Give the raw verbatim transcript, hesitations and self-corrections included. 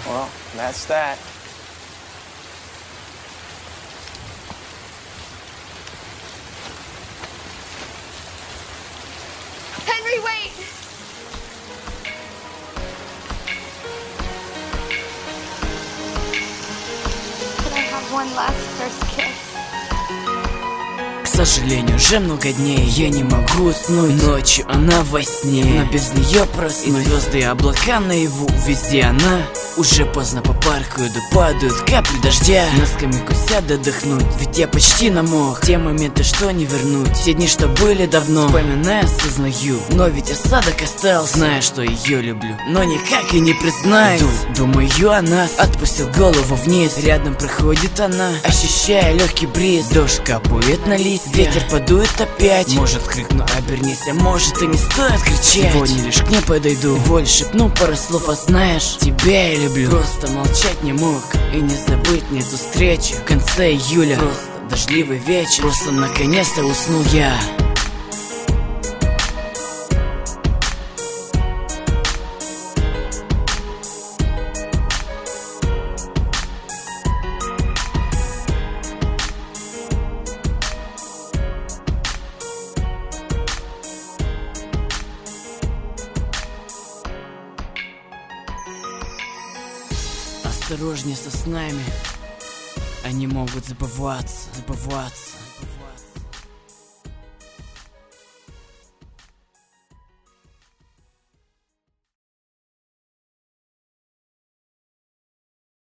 Well, that's that. Henry, wait! Could I have one last first kiss? К сожалению, уже много дней я не могу уснуть. Ночью она во сне, но без нее проснусь. И звезды и облака наяву, везде она. Уже поздно по парку иду, падают капли дождя. На скамейку сяду отдохнуть, ведь я почти намок. Те моменты, что не вернуть, те дни, что были давно. Вспоминая, осознаю, но ведь осадок остался. Зная, что ее люблю, но никак и не признаюсь. Иду, думаю о нас, отпустил голову вниз. Рядом проходит она, ощущая легкий бриз. Дождь капает на листья, ветер подует опять. Может, крикну, обернись, а может и не стоит кричать. Сегодня лишь к ней подойду, воль шепну пару слов, а знаешь, тебя я люблю. Просто молчать не мог и не забыть мне эту встречу. В конце июля, просто дождливый вечер. Просто наконец-то уснул я. Осторожнее со снами, они могут забываться, забываться.